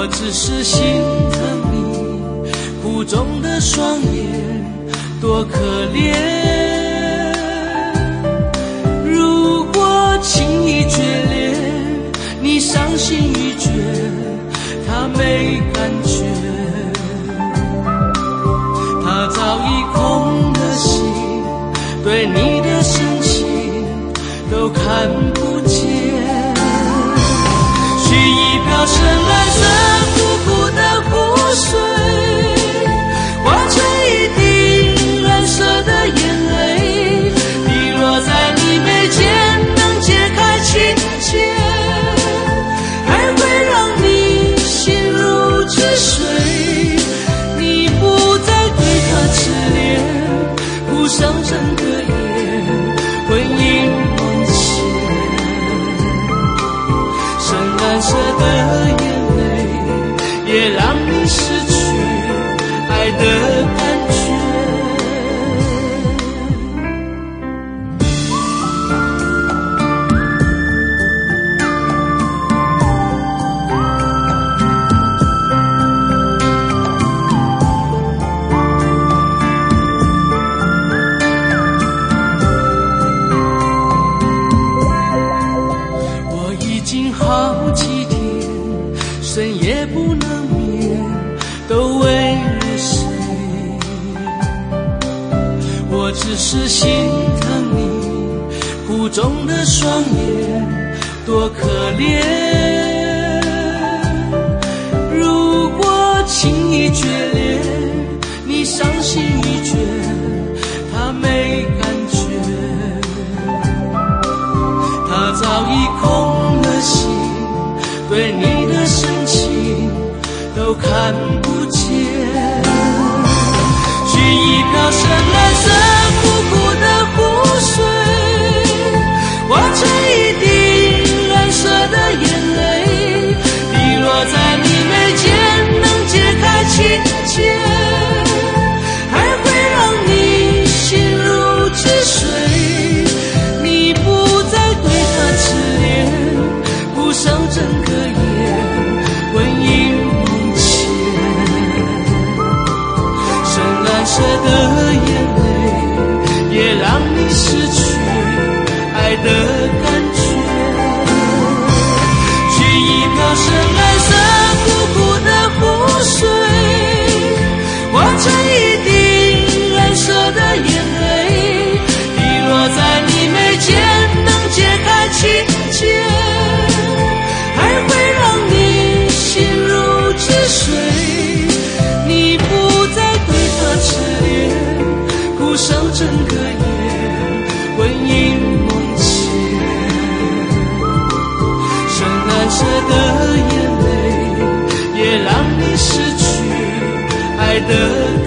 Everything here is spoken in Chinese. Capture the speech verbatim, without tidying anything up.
我只是心疼你苦中的双眼多可怜，如果轻易决裂，你伤心欲绝，他没感觉，他早已空了心，对你的深情都看不见。许一瓢深蓝色苦苦的湖水，化成一滴蓝色的眼泪，滴落在你眉间，能解开情结，还会让你心如止水。你不再对他痴恋，苦伤整个夜，魂萦梦牵。深蓝色的眼泪，也让你失去爱的感觉。我已经好几天深夜不能眠，都为了谁？我只是心疼你苦中的双眼多可怜，如果轻易决裂，你伤心欲绝，他没感觉，他早已空了心，对你的深情都看不见。取一瓢深蓝色苦苦的湖水，化成一滴蓝色的眼泪，滴落在你眉间，能解开情结，还会让你心如止水。你不再对他痴恋，苦伤整个夜，魂萦梦牵。深蓝色的眼泪，也让你失去爱的感觉。取一瓢深蓝色苦苦的湖水，化成一滴蓝色的眼泪，滴落在你眉间，能解开情结，还会让你心如止水。你不再对他痴恋，苦伤整个夜，魂萦梦牵。深蓝色的眼泪，也让你失去爱的